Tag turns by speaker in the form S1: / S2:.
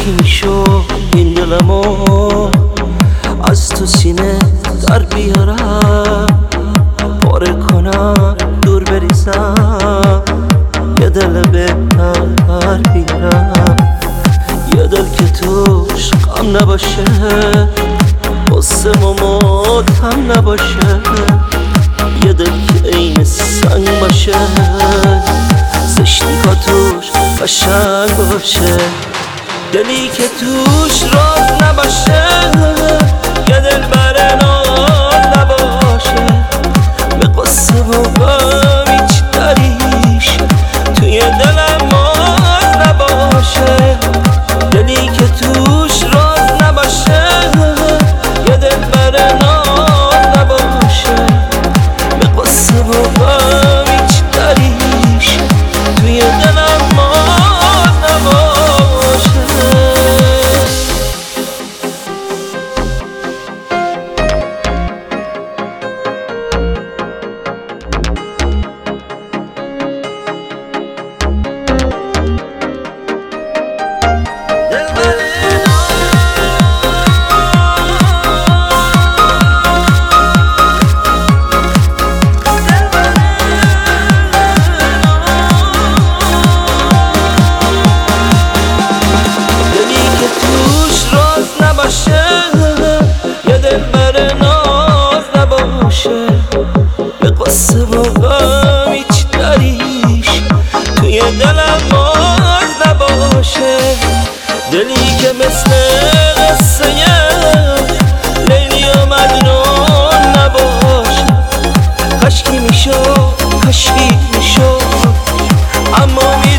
S1: کاشکی میشد این دلمو از تو سینه در بیارم، پاره کنم دور بریزم، یه دل بهتر بیارم، یه دل که توش غم نباشه، قصه ماتم نباشه، یه دل که این سنگ باشه، زشتی که توش قشنگ باشه، دلی که توش راز نباشه، یه دل بر ناز نباشه، به قصه و غم هیچ دریش توی دلم ماز نباشه، دلی که توش راز نباشه، یه دل بر ناز نباشه، به قصه و غم هیچ دریش توی دلم ماز نباشه. یه دل بر ناز نباشه، به قصه و غم هیچ دریش توی دلم ماز نباشه، دلی که مثل قصه لیلی و مجنون نباشه، کاشکی میشد اما